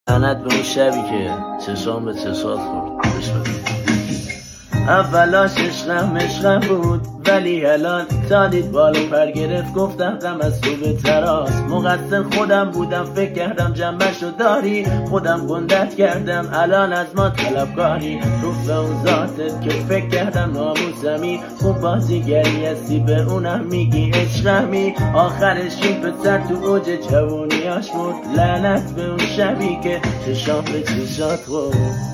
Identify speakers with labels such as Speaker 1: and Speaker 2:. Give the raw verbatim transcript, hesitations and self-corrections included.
Speaker 1: لعنت به اون شبی که چشام به چشات خورد. بش بده. اولاش عشقم عشقم بود، ولی الان تا دید بالا پر گرفت گفتم غم از تو بهتراست. مقصر خودم بودم، فکر کردم جنبشو داری، خودم گندت کردم الان از ما طلبکاری. رو به اون ذاتت که فکر کردم ناموسمی، خوب بازیگری هستی به اونم میگی عشقمی. آخرش این پسر تو اوج جوونیاش مرد، لعنت به اون شبی که چشام به چشات خورد.